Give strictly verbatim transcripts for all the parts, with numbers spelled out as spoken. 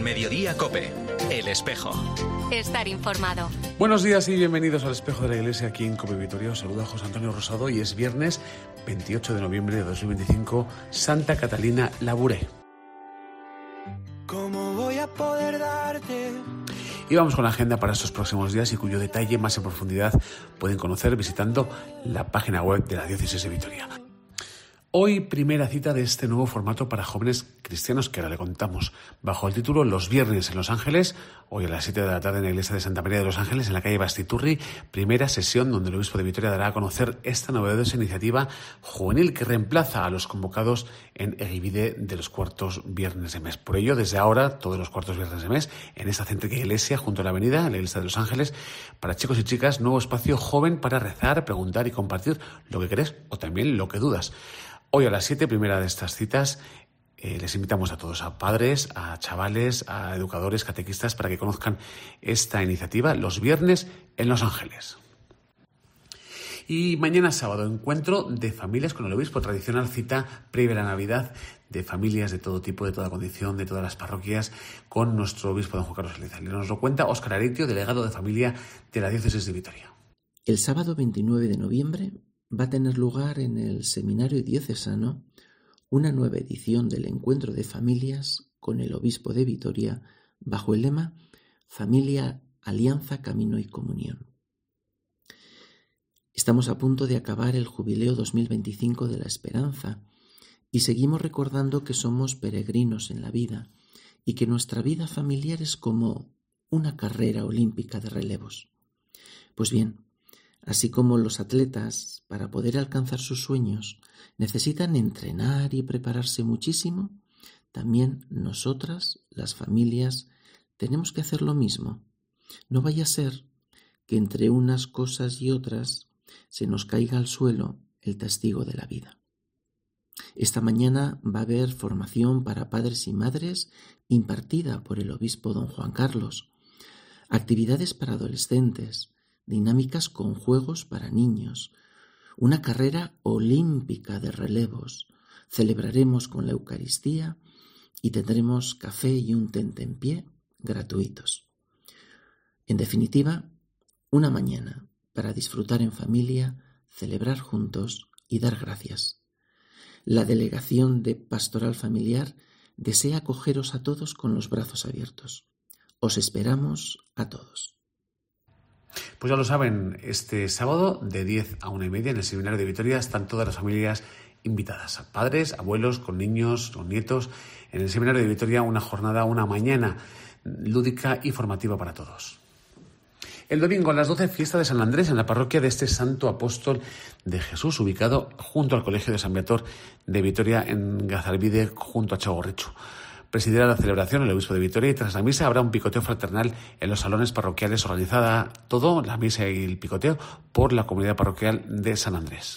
En Mediodía COPE, El Espejo. Estar informado. Buenos días y bienvenidos al Espejo de la Iglesia aquí en COPE Vitoria. Os saluda José Antonio Rosado y es viernes veintiocho de noviembre de dos mil veinticinco, Santa Catalina Labouré. ¿Cómo voy a poder darte? Y vamos con la agenda para estos próximos días y cuyo detalle más en profundidad pueden conocer visitando la página web de la Diócesis de Vitoria. Hoy primera cita de este nuevo formato para jóvenes cristianos que ahora le contamos, bajo el título Los Viernes en Los Ángeles, hoy a las siete de la tarde en la iglesia de Santa María de los Ángeles, en la calle Bastiturri, primera sesión donde el obispo de Vitoria dará a conocer esta novedosa iniciativa juvenil que reemplaza a los convocados en Egibide de los cuartos viernes de mes. Por ello, desde ahora, todos los cuartos viernes de mes, en esta céntrica iglesia junto a la avenida, en la iglesia de los Ángeles, para chicos y chicas, nuevo espacio joven para rezar, preguntar y compartir lo que crees o también lo que dudas. Hoy a las siete, primera de estas citas, eh, les invitamos a todos, a padres, a chavales, a educadores, catequistas, para que conozcan esta iniciativa los viernes en Los Ángeles. Y mañana sábado, encuentro de familias con el obispo, tradicional cita previa a la Navidad de familias de todo tipo, de toda condición, de todas las parroquias, con nuestro obispo don Juan Carlos Elizalde. Nos lo cuenta Óscar Aretio, delegado de familia de la Diócesis de Vitoria. El sábado veintinueve de noviembre va a tener lugar en el Seminario Diocesano una nueva edición del Encuentro de Familias con el Obispo de Vitoria bajo el lema Familia, Alianza, Camino y Comunión. Estamos a punto de acabar el Jubileo dos mil veinticinco de la Esperanza y seguimos recordando que somos peregrinos en la vida y que nuestra vida familiar es como una carrera olímpica de relevos. Pues bien, así como los atletas, para poder alcanzar sus sueños, necesitan entrenar y prepararse muchísimo, también nosotras, las familias, tenemos que hacer lo mismo. No vaya a ser que entre unas cosas y otras se nos caiga al suelo el testigo de la vida. Esta mañana va a haber formación para padres y madres impartida por el obispo don Juan Carlos, actividades para adolescentes, dinámicas con juegos para niños, una carrera olímpica de relevos. Celebraremos con la Eucaristía y tendremos café y un tentempié gratuitos. En definitiva, una mañana para disfrutar en familia, celebrar juntos y dar gracias. La Delegación de Pastoral Familiar desea acogeros a todos con los brazos abiertos. Os esperamos a todos. Pues ya lo saben, este sábado de diez a una y media en el Seminario de Vitoria están todas las familias invitadas, padres, abuelos, con niños, con nietos. En el Seminario de Vitoria una jornada, una mañana lúdica y formativa para todos. El domingo a las doce, fiesta de San Andrés en la parroquia de este santo apóstol de Jesús, ubicado junto al Colegio de San Viator de Vitoria en Gazalbide, junto a Txagorritxu. Presidirá la celebración el obispo de Vitoria y tras la misa habrá un picoteo fraternal en los salones parroquiales, organizada todo, la misa y el picoteo, por la comunidad parroquial de San Andrés.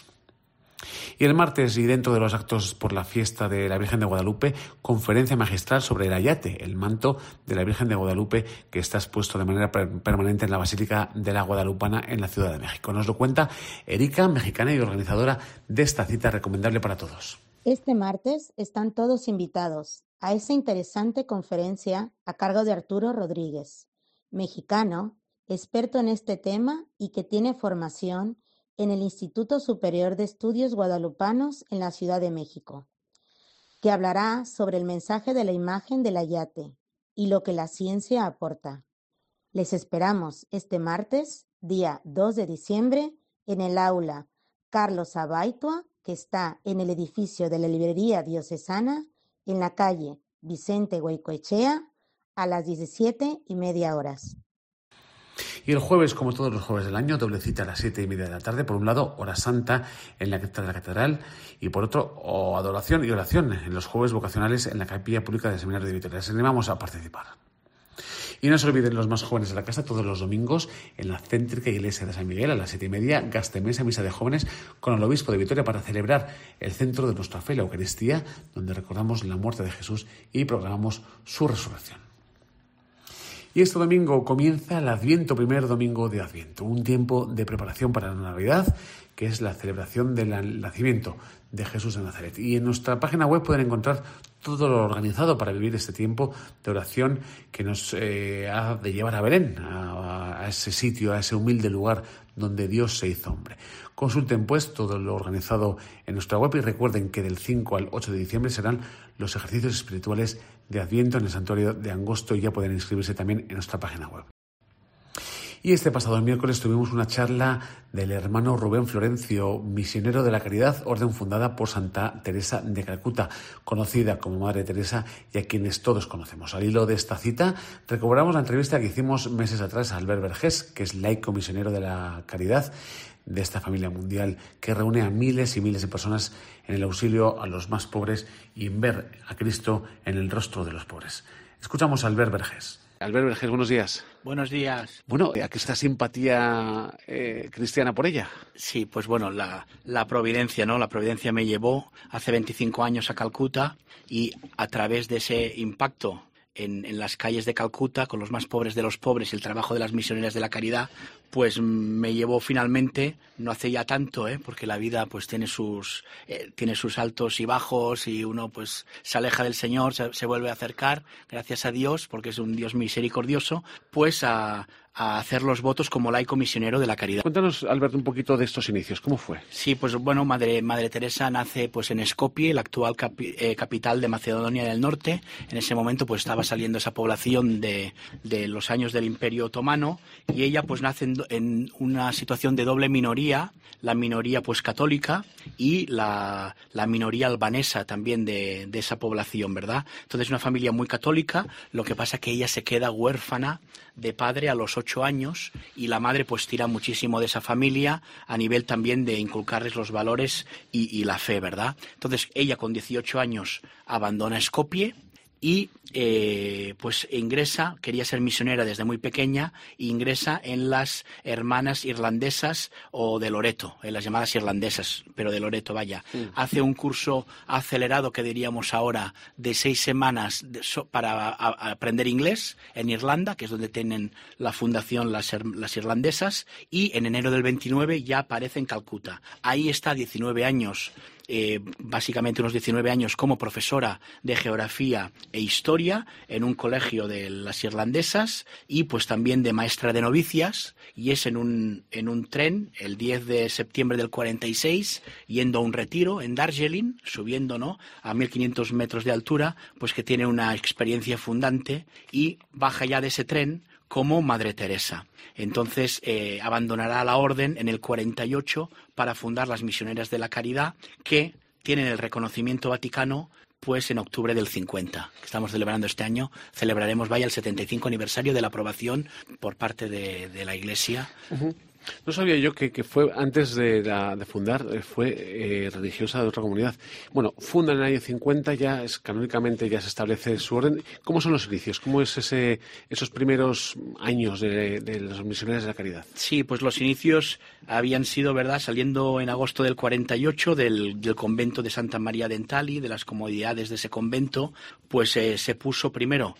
Y el martes, y dentro de los actos por la fiesta de la Virgen de Guadalupe, conferencia magistral sobre el ayate, el manto de la Virgen de Guadalupe que está expuesto de manera permanente en la Basílica de la Guadalupana en la Ciudad de México. Nos lo cuenta Erika, mexicana y organizadora de esta cita recomendable para todos. Este martes están todos invitados a esa interesante conferencia a cargo de Arturo Rodríguez, mexicano, experto en este tema y que tiene formación en el Instituto Superior de Estudios Guadalupanos en la Ciudad de México, que hablará sobre el mensaje de la imagen del ayate y lo que la ciencia aporta. Les esperamos este martes, día dos de diciembre, en el aula Carlos Abaitua, que está en el edificio de la Librería Diocesana, en la calle Vicente Goicoechea, a las diecisiete y media horas. Y el jueves, como todos los jueves del año, doble cita a las siete y media de la tarde. Por un lado, hora santa en la cripta de la catedral y por otro, o adoración y oración en los jueves vocacionales en la capilla pública del Seminario de Vitoria. Les animamos a participar. Y no se olviden los más jóvenes de la casa, todos los domingos en la céntrica iglesia de San Miguel a las siete y media, gastemesa, misa de jóvenes con el obispo de Vitoria para celebrar el centro de nuestra fe, la Eucaristía, donde recordamos la muerte de Jesús y proclamamos su resurrección. Y este domingo comienza el Adviento, primer domingo de Adviento, un tiempo de preparación para la Navidad que es la celebración del nacimiento de Jesús de Nazaret. Y en nuestra página web pueden encontrar todo lo organizado para vivir este tiempo de oración que nos eh, ha de llevar a Belén, a, a ese sitio, a ese humilde lugar donde Dios se hizo hombre. Consulten pues todo lo organizado en nuestra web y recuerden que del cinco al ocho de diciembre serán los ejercicios espirituales de Adviento en el Santuario de Angosto y ya pueden inscribirse también en nuestra página web. Y este pasado miércoles tuvimos una charla del hermano Rubén Florencio, misionero de la Caridad, orden fundada por Santa Teresa de Calcuta, conocida como Madre Teresa y a quienes todos conocemos. Al hilo de esta cita, recobramos la entrevista que hicimos meses atrás a Albert Vergés, que es laico misionero de la Caridad, de esta familia mundial que reúne a miles y miles de personas en el auxilio a los más pobres y en ver a Cristo en el rostro de los pobres. Escuchamos a Albert Vergés. Albert Vergés, buenos días. Buenos días. Bueno, ¿a qué esta simpatía eh, cristiana por ella? Sí, pues bueno, la, la providencia, ¿no? La providencia me llevó hace veinticinco años a Calcuta y a través de ese impacto en, en las calles de Calcuta, con los más pobres de los pobres y el trabajo de las misioneras de la caridad, pues me llevó finalmente, no hace ya tanto, ¿eh? Porque la vida pues tiene sus eh, tiene sus altos y bajos y uno pues se aleja del Señor, se, se vuelve a acercar, gracias a Dios, porque es un Dios misericordioso, pues a, a hacer los votos como laico misionero de la caridad. Cuéntanos, Alberto, un poquito de estos inicios, ¿cómo fue? Sí, pues bueno, Madre, Madre Teresa nace pues en Skopje, la actual capi, eh, capital de Macedonia del Norte. En ese momento pues estaba saliendo esa población de, de los años del Imperio Otomano y ella pues nace en, en una situación de doble minoría, la minoría pues católica y la, la minoría albanesa también de, de esa población, ¿verdad? Entonces una familia muy católica, lo que pasa que ella se queda huérfana de padre a los ocho años y la madre pues tira muchísimo de esa familia a nivel también de inculcarles los valores y, y la fe, ¿verdad? Entonces ella con dieciocho años abandona Skopje y eh, pues ingresa, quería ser misionera desde muy pequeña, e ingresa en las hermanas irlandesas o de Loreto, en las llamadas irlandesas, pero de Loreto, vaya. Sí. Hace un curso acelerado, que diríamos ahora, de seis semanas de, so, para a, a aprender inglés en Irlanda, que es donde tienen la fundación las, las irlandesas, y en enero del veintinueve ya aparece en Calcuta. Ahí está diecinueve años. Eh, básicamente unos diecinueve años como profesora de geografía e historia en un colegio de las irlandesas y pues también de maestra de novicias, y es en un, en un tren el diez de septiembre del cuarenta y seis yendo a un retiro en Darjeeling, subiendo, ¿no?, a mil quinientos metros de altura, pues que tiene una experiencia fundante y baja ya de ese tren como Madre Teresa. Entonces eh, abandonará la orden en el cuarenta y ocho para fundar las Misioneras de la Caridad, que tienen el reconocimiento vaticano pues en octubre del cincuenta, que estamos celebrando este año. Celebraremos, vaya, el setenta y cinco aniversario de la aprobación por parte de, de la Iglesia. Uh-huh. No sabía yo que, que fue, antes de, la, de fundar, fue eh, religiosa de otra comunidad. Bueno, funda en el año cincuenta, ya es, canónicamente ya se establece su orden. ¿Cómo son los inicios? ¿Cómo es ese, esos primeros años de, de los misioneros de la caridad? Sí, pues los inicios habían sido, ¿verdad?, saliendo en agosto del cuarenta y ocho del, del convento de Santa María de Entali, de las comodidades de ese convento, pues eh, se puso primero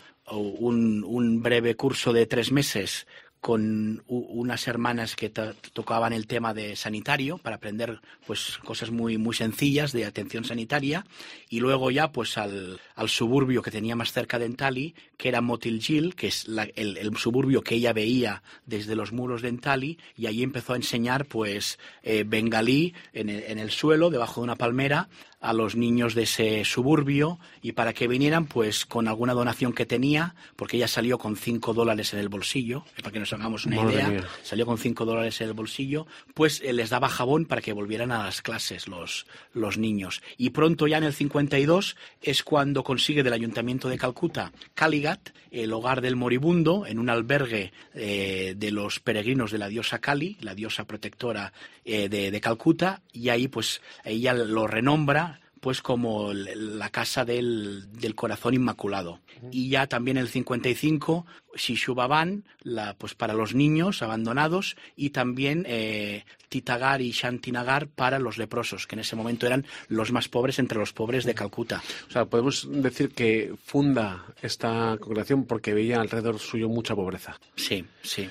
un, un breve curso de tres meses con unas hermanas que to- tocaban el tema de sanitario para aprender pues cosas muy muy sencillas de atención sanitaria, y luego ya pues al, al suburbio que tenía más cerca de Entali, que era Motilgil, que es la, el, el suburbio que ella veía desde los muros de Entali, y allí empezó a enseñar pues eh, bengalí en el, en el suelo debajo de una palmera a los niños de ese suburbio, y para que vinieran pues con alguna donación que tenía, porque ella salió con cinco dólares en el bolsillo, para que nos hagamos una Madre idea, mía. Salió con cinco dólares en el bolsillo, pues eh, les daba jabón para que volvieran a las clases los, los niños. Y pronto, ya en el cincuenta y dos, es cuando consigue del Ayuntamiento de Calcuta Kaligat, el hogar del moribundo, en un albergue eh, de los peregrinos de la diosa Kali, la diosa protectora eh, de, de Calcuta, y ahí pues ella lo renombra pues como la casa del, del corazón inmaculado. Y ya también en el cincuenta y cinco, Shishu Bhavan, la, pues para los niños abandonados, y también eh, Titagar y Shantinagar para los leprosos, que en ese momento eran los más pobres entre los pobres de Calcuta. O sea, podemos decir que funda esta congregación porque veía alrededor suyo mucha pobreza. Sí, sí.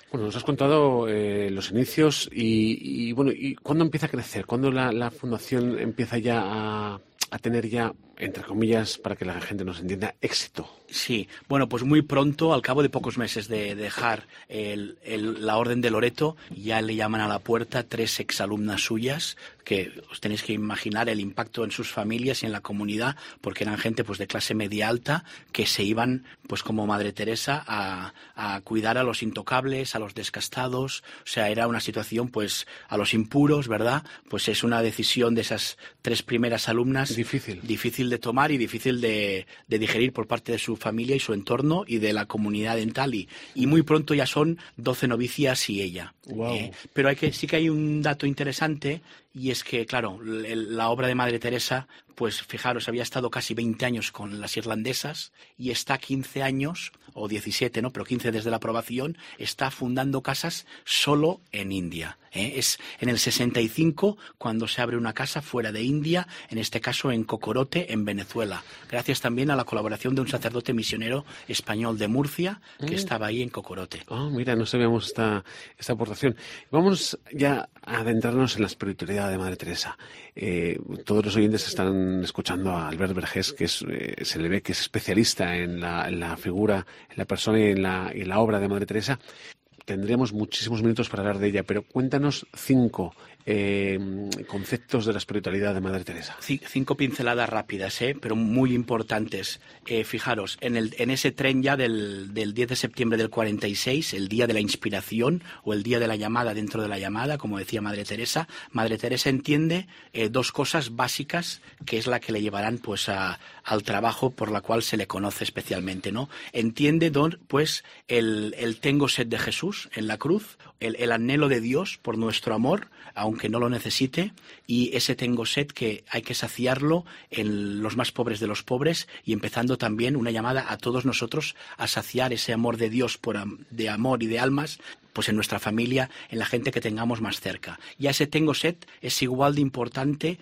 Bueno, nos has contado eh, los inicios y, y, bueno, ¿y cuándo empieza a crecer? ¿Cuándo la, la fundación empieza ya a, a tener ya, entre comillas, para que la gente nos entienda, éxito? Sí, bueno, pues muy pronto, al cabo de pocos meses de dejar el, el, la Orden de Loreto, ya le llaman a la puerta tres exalumnas suyas, que os tenéis que imaginar el impacto en sus familias y en la comunidad, porque eran gente pues de clase media alta que se iban, pues como Madre Teresa, a, a cuidar a los intocables, a los descastados. O sea, era una situación, pues, a los impuros, ¿verdad? Pues es una decisión de esas tres primeras alumnas difícil, difícil de tomar y difícil de, de digerir por parte de su familia y su entorno y de la comunidad dental, y, y muy pronto ya son doce novicias y ella. Wow. Eh, pero hay que, sí que hay un dato interesante, y es que, claro, el, la obra de Madre Teresa, pues fijaros, había estado casi veinte años con las irlandesas y está quince años, o diecisiete, ¿no? Pero quince desde la aprobación, está fundando casas solo en India. ¿eh? Es en el sesenta y cinco cuando se abre una casa fuera de India, en este caso en Cocorote, en Venezuela, gracias también a la colaboración de un sacerdote misionero español de Murcia que mm. estaba ahí en Cocorote. Oh, mira, no sabíamos esta, esta aportación. Vamos ya a adentrarnos en la espiritualidad de Madre Teresa. Eh, todos los oyentes están escuchando a Albert Vergés, que es, eh, se le ve que es especialista en la, en la figura, en la persona y en la, y en la obra de Madre Teresa. Tendremos muchísimos minutos para hablar de ella, pero cuéntanos cinco eh, conceptos de la espiritualidad de Madre Teresa. C- cinco pinceladas rápidas, ¿eh? Pero muy importantes. Eh, fijaros, en, el, en ese tren ya del, del diez de septiembre del cuarenta y seis, el día de la inspiración o el día de la llamada dentro de la llamada, como decía Madre Teresa, Madre Teresa entiende eh, dos cosas básicas que es la que le llevarán pues a, al trabajo por la cual se le conoce especialmente, ¿no? Entiende don, pues el, el tengo sed de Jesús en la cruz, el, el anhelo de Dios por nuestro amor, aunque no lo necesite, y ese tengo sed que hay que saciarlo en los más pobres de los pobres, y empezando también una llamada a todos nosotros a saciar ese amor de Dios por, de amor y de almas, pues en nuestra familia, en la gente que tengamos más cerca. Y a ese tengo sed es igual de importante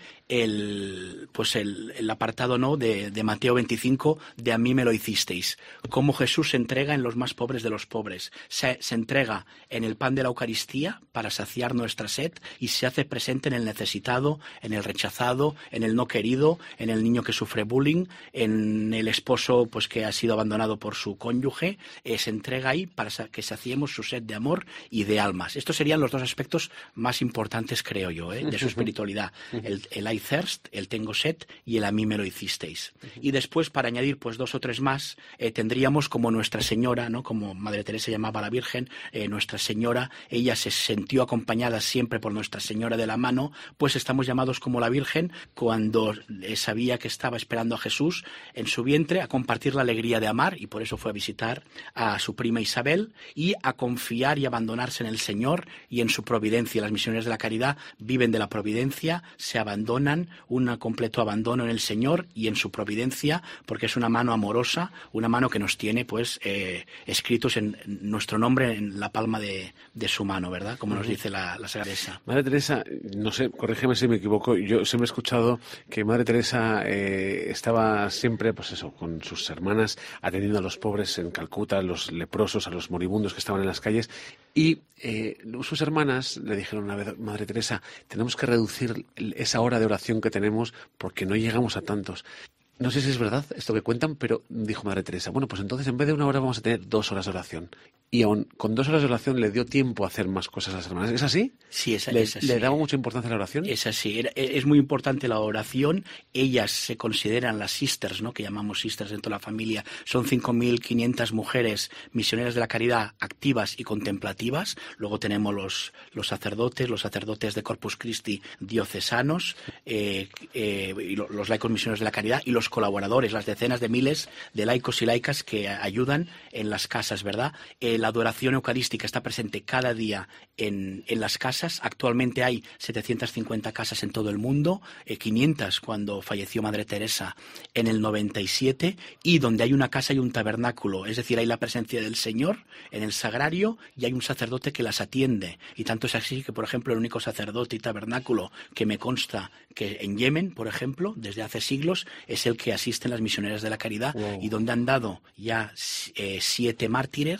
el, pues el, el apartado no de, de Mateo veinticinco, de a mí me lo hicisteis. Cómo Jesús se entrega en los más pobres de los pobres. Se, se entrega en el pan de la Eucaristía para saciar nuestra sed y se hace presente en el necesitado, en el rechazado, en el no querido, en el niño que sufre bullying, en el esposo pues que ha sido abandonado por su cónyuge. Eh, se entrega ahí para que saciemos su sed de amor y de almas. Estos serían los dos aspectos más importantes, creo yo, ¿eh? de su espiritualidad. El, el I thirst, el tengo sed, y el a mí me lo hicisteis. Y después, para añadir pues dos o tres más, eh, tendríamos como Nuestra Señora, ¿no? Como Madre Teresa llamaba a la Virgen, eh, Nuestra Señora, ella se sintió acompañada siempre por Nuestra Señora de la mano, pues estamos llamados como la Virgen cuando eh, sabía que estaba esperando a Jesús en su vientre, a compartir la alegría de amar, y por eso fue a visitar a su prima Isabel, y a confiar y a abandonarse en el Señor y en su providencia. Las misioneras de la caridad viven de la providencia, se abandonan, un completo abandono en el Señor y en su providencia, porque es una mano amorosa, una mano que nos tiene pues eh, escritos en nuestro nombre en la palma de, de su mano, ¿verdad? Como nos dice la, la Sagrada Teresa. Madre Teresa, no sé, corrígeme si me equivoco, yo siempre he escuchado que Madre Teresa eh, estaba siempre, pues eso, con sus hermanas atendiendo a los pobres en Calcuta, a los leprosos, a los moribundos que estaban en las calles. Y eh, sus hermanas le dijeron una vez, Madre Teresa, tenemos que reducir esa hora de oración que tenemos porque no llegamos a tantos. No sé si es verdad esto que cuentan, pero dijo Madre Teresa, bueno, pues entonces en vez de una hora vamos a tener dos horas de oración. Y aún con dos horas de oración le dio tiempo a hacer más cosas a las hermanas. ¿Es así? Sí, es, ¿Le, es así. ¿Le daba mucha importancia a la oración? Es así. Es muy importante la oración. Ellas se consideran las sisters, ¿no? Que llamamos sisters dentro de la familia. Son cinco mil quinientas mujeres misioneras de la caridad activas y contemplativas. Luego tenemos los, los sacerdotes, los sacerdotes de Corpus Christi diocesanos, eh, eh, y los laicos misioneros de la caridad y los colaboradores, las decenas de miles de laicos y laicas que ayudan en las casas, ¿verdad? Eh, la adoración eucarística está presente cada día en, en las casas. Actualmente hay setecientas cincuenta casas en todo el mundo, eh, quinientas cuando falleció Madre Teresa en el noventa y siete, y donde hay una casa hay un tabernáculo, es decir, hay la presencia del Señor en el sagrario y hay un sacerdote que las atiende. Y tanto es así que, por ejemplo, el único sacerdote y tabernáculo que me consta que en Yemen, por ejemplo, desde hace siglos, es el que asisten las misioneras de la caridad. Wow. Y donde han dado ya eh, siete mártires que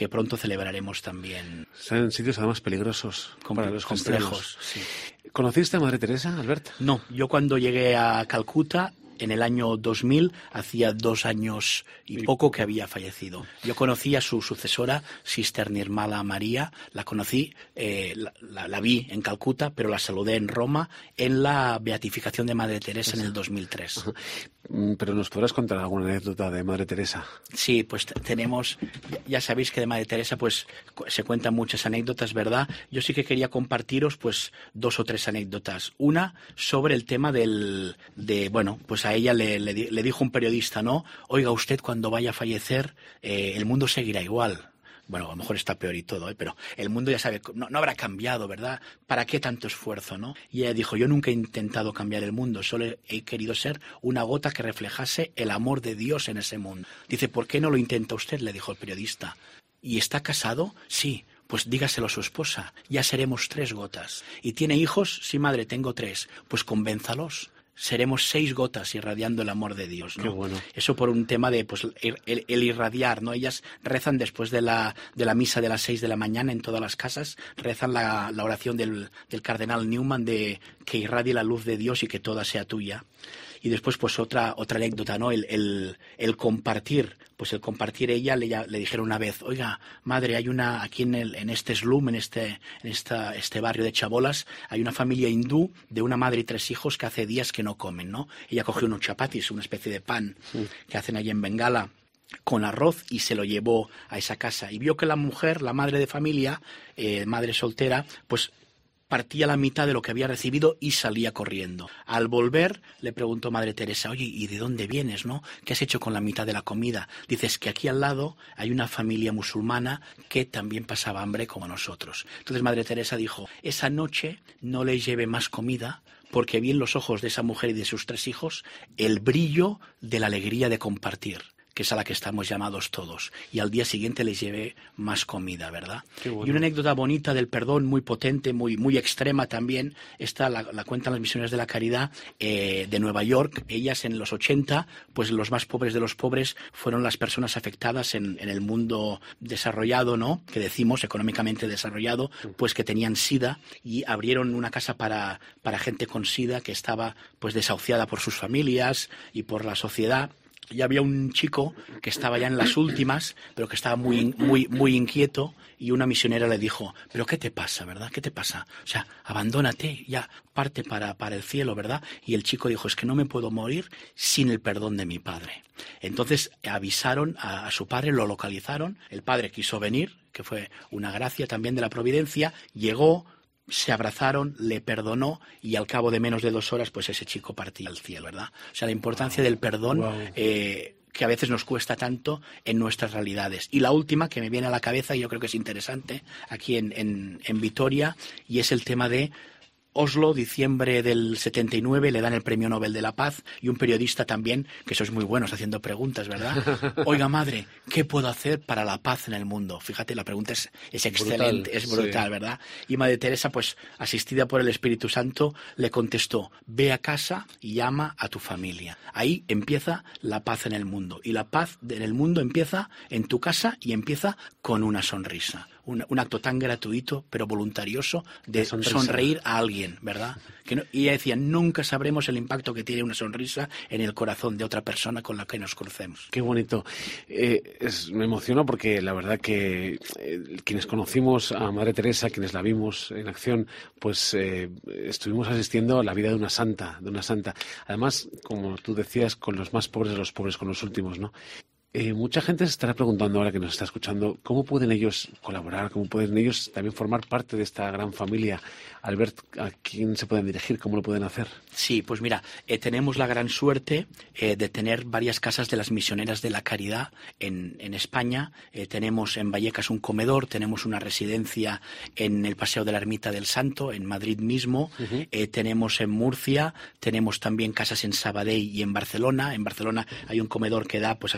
que pronto celebraremos también. Están en sitios además peligrosos, Com- para los complejos. Sí. ¿Conociste a Madre Teresa, Albert? No, yo cuando llegué a Calcuta en el año dos mil, hacía dos años y poco que había fallecido. Yo conocí a su sucesora, Sister Nirmala María, la conocí, eh, la, la, la vi en Calcuta, pero la saludé en Roma en la beatificación de Madre Teresa en el dos mil tres. Ajá. Pero ¿nos podrás contar alguna anécdota de Madre Teresa? Sí, pues t- tenemos, ya sabéis que de Madre Teresa pues cu- se cuentan muchas anécdotas, ¿verdad? Yo sí que quería compartiros pues dos o tres anécdotas. Una sobre el tema del, de, bueno, pues a ella le, le, di- le dijo un periodista, ¿no? Oiga, usted cuando vaya a fallecer, eh, el mundo seguirá igual. Bueno, a lo mejor está peor y todo, ¿eh? Pero el mundo ya sabe, no, no habrá cambiado, ¿verdad? ¿Para qué tanto esfuerzo, no? Y ella dijo, yo nunca he intentado cambiar el mundo, solo he, he querido ser una gota que reflejase el amor de Dios en ese mundo. Dice, ¿por qué no lo intenta usted?, le dijo el periodista. ¿Y está casado? Sí. Pues dígaselo a su esposa, ya seremos tres gotas. ¿Y tiene hijos? Sí, madre, tengo tres. Pues convénzalos. Seremos seis gotas irradiando el amor de Dios, ¿no? Qué bueno. Eso por un tema de pues el, el, el irradiar, ¿no? Ellas rezan después de la, de la misa de las seis de la mañana en todas las casas, rezan la, la oración del, del cardenal Newman de que irradie la luz de Dios y que toda sea tuya. Y después, pues otra otra anécdota, ¿no? El, el, el compartir, pues el compartir ella le, le dijeron una vez, oiga, madre, hay una, aquí en el, en este slum, en este, en esta, este barrio de Chabolas, hay una familia hindú de una madre y tres hijos que hace días que no comen, ¿no? Ella cogió unos chapatis, una especie de pan sí. que hacen allí en Bengala, con arroz, y se lo llevó a esa casa. Y vio que la mujer, la madre de familia, eh, madre soltera, pues partía la mitad de lo que había recibido y salía corriendo. Al volver, le preguntó Madre Teresa, oye, ¿y de dónde vienes, no? ¿Qué has hecho con la mitad de la comida? Dices que aquí al lado hay una familia musulmana que también pasaba hambre como nosotros. Entonces Madre Teresa dijo, esa noche no le lleve más comida, porque vi en los ojos de esa mujer y de sus tres hijos el brillo de la alegría de compartir, que es a la que estamos llamados todos. Y al día siguiente les llevé más comida, ¿verdad? Qué bueno. Y una anécdota bonita del perdón, muy potente, muy, muy extrema también, esta la, la cuentan las misioneras de la caridad eh, de Nueva York. Ellas en los ochenta, pues los más pobres de los pobres fueron las personas afectadas en, en el mundo desarrollado, ¿no? Que decimos, económicamente desarrollado, pues que tenían SIDA, y abrieron una casa para, para gente con SIDA que estaba pues desahuciada por sus familias y por la sociedad. Y había un chico que estaba ya en las últimas, pero que estaba muy, muy, muy inquieto, y una misionera le dijo, ¿pero qué te pasa, verdad? ¿Qué te pasa? O sea, abandónate, ya parte para, para el cielo, ¿verdad? Y el chico dijo, es que no me puedo morir sin el perdón de mi padre. Entonces avisaron a, a su padre, lo localizaron, el padre quiso venir, que fue una gracia también de la providencia, llegó, se abrazaron, le perdonó, y al cabo de menos de dos horas pues ese chico partía al cielo, ¿verdad? O sea, la importancia wow. del perdón wow. eh, que a veces nos cuesta tanto en nuestras realidades. Y la última que me viene a la cabeza, y yo creo que es interesante aquí en, en, en Vitoria, y es el tema de Oslo, diciembre del setenta y nueve, le dan el Premio Nobel de la Paz, y un periodista también, que sois muy buenos haciendo preguntas, ¿verdad? Oiga, madre, ¿qué puedo hacer para la paz en el mundo? Fíjate, la pregunta es, es excelente, brutal, es brutal, sí. ¿verdad? Y Madre Teresa, pues, asistida por el Espíritu Santo, le contestó, ve a casa y llama a tu familia. Ahí empieza la paz en el mundo. Y la paz en el mundo empieza en tu casa, y empieza con una sonrisa. Un, un acto tan gratuito, pero voluntarioso, de sonreír a alguien, ¿verdad? Que no, y ella decía, nunca sabremos el impacto que tiene una sonrisa en el corazón de otra persona con la que nos crucemos. Qué bonito. Eh, es, me emociona porque la verdad que eh, quienes conocimos a Madre Teresa, quienes la vimos en acción, pues eh, estuvimos asistiendo a la vida de una santa, de una santa. Además, como tú decías, con los más pobres de los pobres, con los últimos, ¿no? Eh, mucha gente se estará preguntando ahora que nos está escuchando, ¿cómo pueden ellos colaborar? ¿Cómo pueden ellos también formar parte de esta gran familia? Albert, ¿a quién se pueden dirigir? ¿Cómo lo pueden hacer? Sí, pues mira, eh, tenemos la gran suerte eh, de tener varias casas de las misioneras de la caridad en, en España. Eh, tenemos en Vallecas un comedor, tenemos una residencia en el Paseo de la Ermita del Santo, en Madrid mismo. Uh-huh. eh, tenemos en Murcia, tenemos también casas en Sabadell y en Barcelona. En Barcelona hay un comedor que da, pues asiste a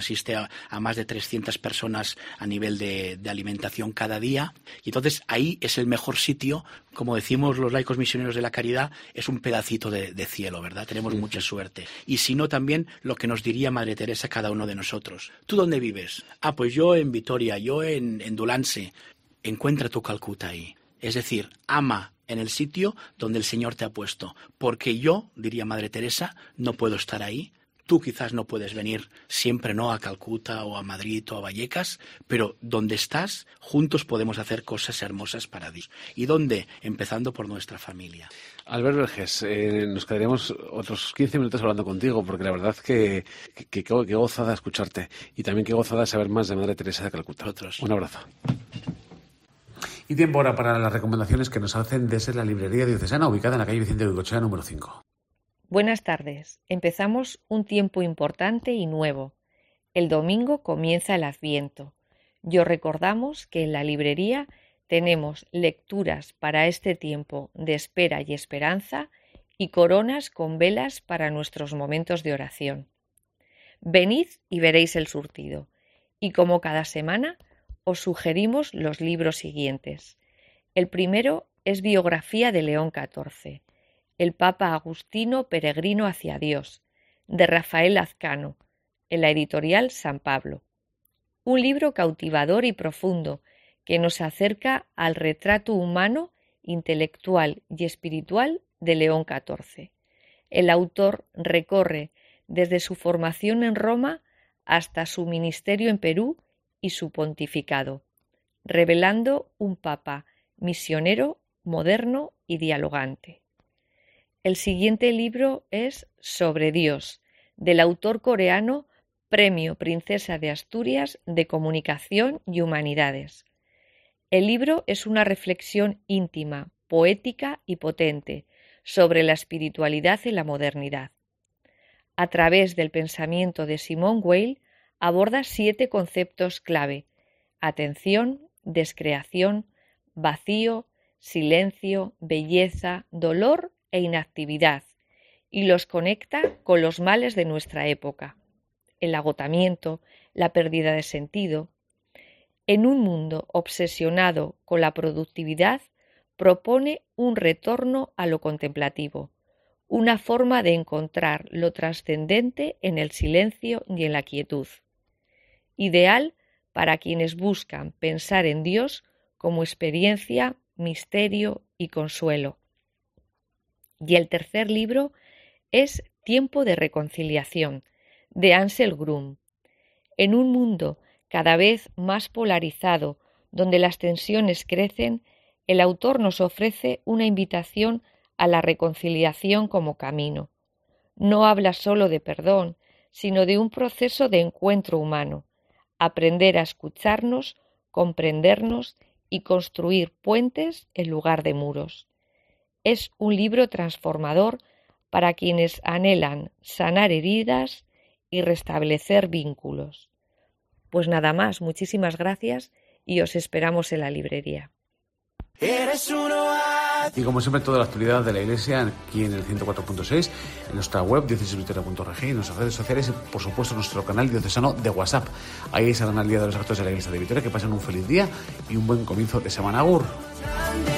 a, a más de trescientas personas a nivel de, de alimentación cada día. Y entonces ahí es el mejor sitio, como decimos los laicos misioneros de la caridad, es un pedacito de, de cielo, ¿verdad? Tenemos sí. mucha suerte. Y si no, también lo que nos diría Madre Teresa a cada uno de nosotros. ¿Tú dónde vives? Ah, pues yo en Vitoria, yo en, en Dulance. Encuentra tu Calcuta ahí. Es decir, ama en el sitio donde el Señor te ha puesto. Porque yo, diría Madre Teresa, no puedo estar ahí. Tú quizás no puedes venir siempre, ¿no?, a Calcuta o a Madrid o a Vallecas, pero donde estás, juntos podemos hacer cosas hermosas para Dios. ¿Y dónde? Empezando por nuestra familia. Albert Vergés, eh, nos quedaremos otros quince minutos hablando contigo, porque la verdad que, que, que, que gozada escucharte y también que gozada saber más de Madre Teresa de Calcuta. Otros. Un abrazo. Y tiempo ahora para las recomendaciones que nos hacen desde la librería diocesana ubicada en la calle Vicente de Goicoechea número cinco. Buenas tardes. Empezamos un tiempo importante y nuevo. El domingo comienza el Adviento. Yo recordamos que en la librería tenemos lecturas para este tiempo de espera y esperanza y coronas con velas para nuestros momentos de oración. Venid y veréis el surtido. Y como cada semana, os sugerimos los libros siguientes. El primero es Biografía de León catorce. El Papa Agustino peregrino hacia Dios, de Rafael Lazcano, en la editorial San Pablo. Un libro cautivador y profundo que nos acerca al retrato humano, intelectual y espiritual de León catorce. El autor recorre desde su formación en Roma hasta su ministerio en Perú y su pontificado, revelando un papa misionero, moderno y dialogante. El siguiente libro es Sobre Dios, del autor coreano Premio Princesa de Asturias de Comunicación y Humanidades. El libro es una reflexión íntima, poética y potente sobre la espiritualidad y la modernidad. A través del pensamiento de Simone Weil, aborda siete conceptos clave: atención, descreación, vacío, silencio, belleza, dolor e inactividad, y los conecta con los males de nuestra época: el agotamiento, la pérdida de sentido. En un mundo obsesionado con la productividad, propone un retorno a lo contemplativo, una forma de encontrar lo trascendente en el silencio y en la quietud. Ideal para quienes buscan pensar en Dios como experiencia, misterio y consuelo. Y el tercer libro es Tiempo de reconciliación, de Ansel Grum. En un mundo cada vez más polarizado, donde las tensiones crecen, el autor nos ofrece una invitación a la reconciliación como camino. No habla solo de perdón, sino de un proceso de encuentro humano, aprender a escucharnos, comprendernos y construir puentes en lugar de muros. Es un libro transformador para quienes anhelan sanar heridas y restablecer vínculos. Pues nada más, muchísimas gracias y os esperamos en la librería. Eres uno a... Y como siempre, toda la actualidad de la Iglesia aquí en el ciento cuatro punto seis, en nuestra web diócesis vitoria punto org, en nuestras redes sociales y por supuesto en nuestro canal diocesano de WhatsApp. Ahí estarán al día de los actos de la Iglesia de Vitoria. Que pasen un feliz día y un buen comienzo de semana. Agur.